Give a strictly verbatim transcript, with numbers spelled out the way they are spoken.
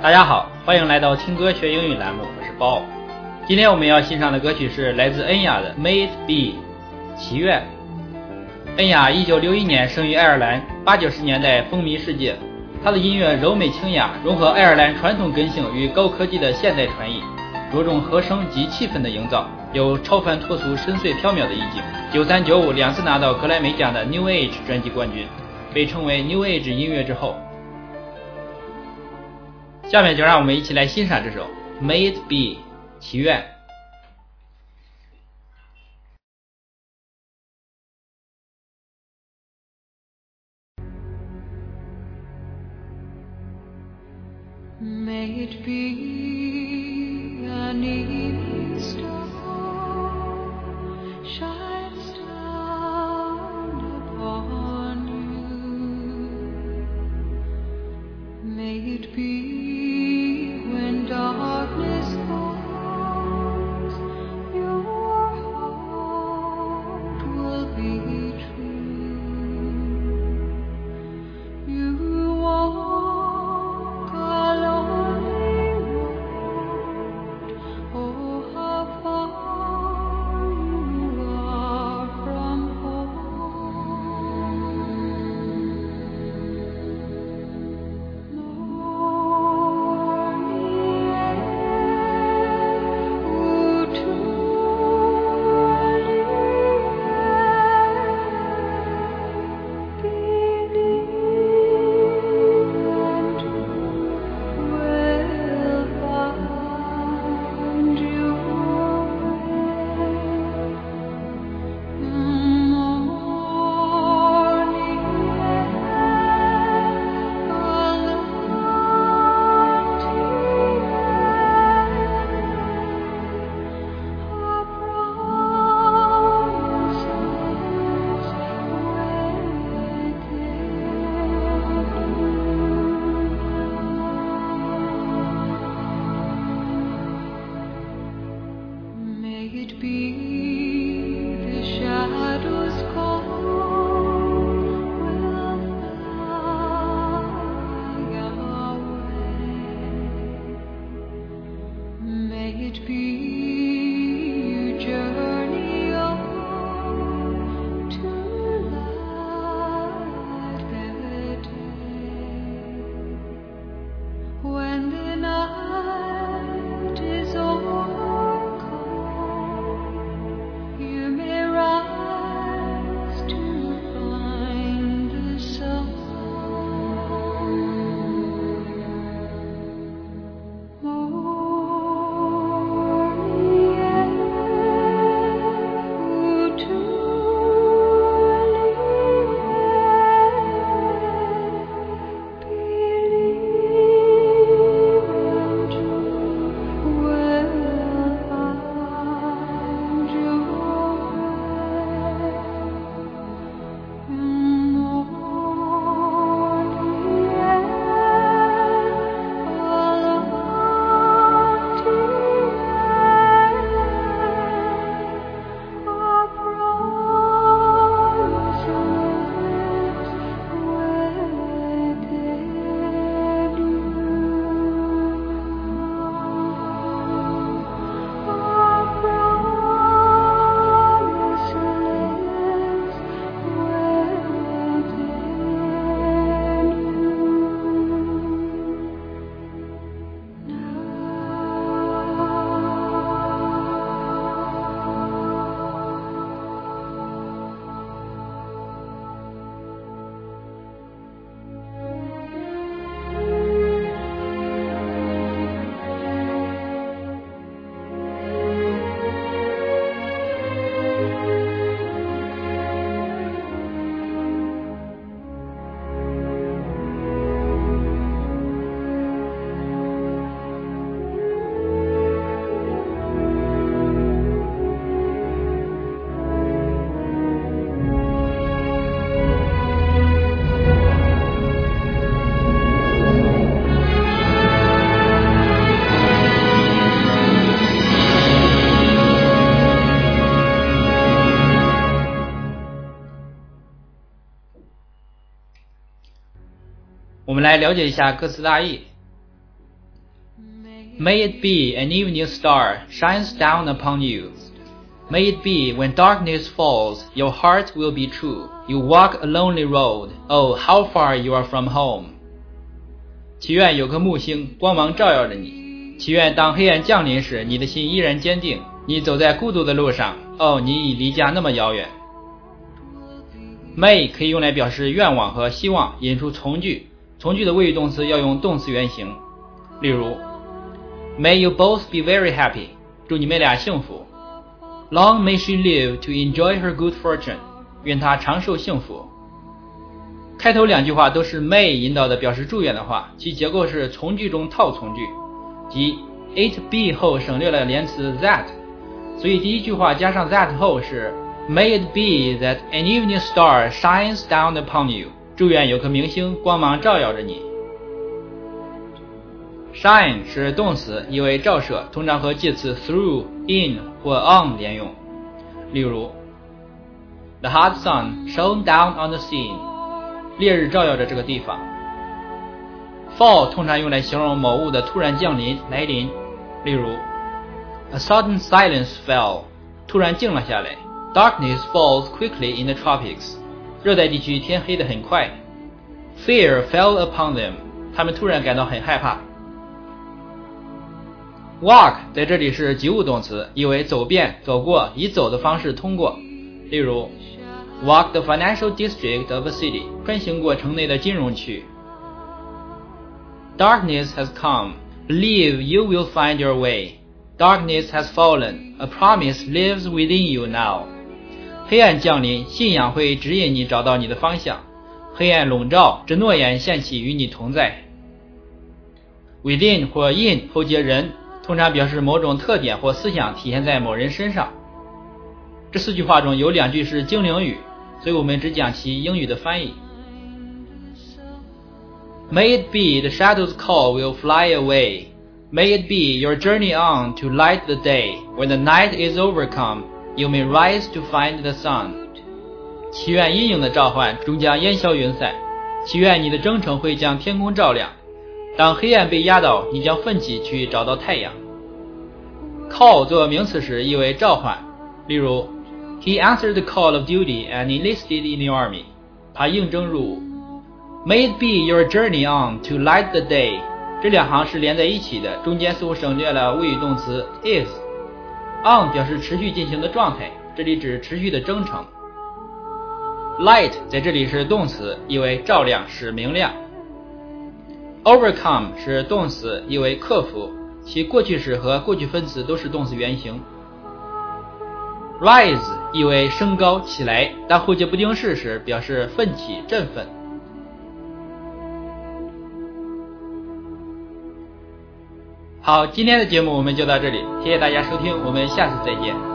大家好，欢迎来到听歌学英语栏目，我是包。今天我们要欣赏的歌曲是来自恩雅的 May It Be 祈愿。恩雅一九六一年生于爱尔兰，八九十年代风靡世界。她的音乐柔美清雅，融合爱尔兰传统根性与高科技的现代传艺，着重和声及气氛的营造，有超凡脱俗、深邃飘渺的意境。九三九五两次拿到格莱美奖的 New Age 专辑冠军，被称为 New Age 音乐之后。下面就让我们一起来欣赏这首 May It Be 祈愿。 May it be an evening star shines down upon you. May it be when darkness falls, your heart will be true. You walk a lonely road, oh how far you are from home. May it be the shadows call will fly away. May it be you journey on to light the day. When the night is over, you may rise to find the sun. Morning air, 我们来了解一下歌词大意。 May it be an evening star shines down upon you. May it be when darkness falls, your heart will be true. You walk a lonely road. Oh, how far you are from home. 祈愿有颗木星光芒照耀着你，祈愿当黑暗降临时，你的心依然坚定。你走在孤独的路上，哦，你已离家那么遥远。May 可以用来表示愿望和希望，引出从句，从句的谓语动词要用动词原形。例如 May you both be very happy. 祝你们俩幸福。Long may she live to enjoy her good fortune. 愿她长寿幸福。开头两句话都是 may 引导的表示祝愿的话，其结构是从句中套从句，即 it be 后省略了连词 that， 所以第一句话加上 that 后是 May it be that an evening star shines down upon you. 祝愿有颗明星光芒照耀着你。Shine 是动词，意为照射，通常和介词 through, in 或 on 连用。例如 The hot sun shone down on the scene. 烈日照耀着这个地方。Fall 通常用来形容某物的突然降临来临。例如 A sudden silence fell. 突然静了下来。Darkness falls quickly in the tropics. 热带地区天黑得很快。Fear fell upon them. 他们突然感到很害怕。Walk 在这里是及物动词，意为走遍、走过，以走的方式通过。例如 Walk the financial district of a city. 穿行过城内的金融区。Darkness has come. Believe you will find your way. Darkness has fallen. A promise lives within you now. 黑暗降临，信仰会指引你找到你的方向。黑暗笼罩，这诺言现起与你同在。Within 或 in 后接人，通常表示某种特点或思想体现在某人身上。这四句话中有两句是精灵语，所以我们只讲其英语的翻译。May it be the shadow's call will fly away. May it be your journey on to light the day. When the night is overcome, you may rise to find the sun. 祈愿阴影的召唤终将烟消云散，祈愿你的征程会将天空照亮。当黑暗被压倒，你将奋起去找到太阳。Call 做名词时意为召唤，例如 He answered the call of duty and enlisted in the army. 他应征入伍。May it be your journey on to light the day. 这两行是连在一起的，中间似乎省略了谓语动词 is。 on 表示持续进行的状态，这里指持续的征程。Light 在这里是动词，意为照亮，使明亮。Overcome 是动词，意为克服，其过去时和过去分词都是动词原形。Rise 意为升高起来，当后接不定式时表示奋起振奋。好，今天的节目我们就到这里，谢谢大家收听，我们下次再见。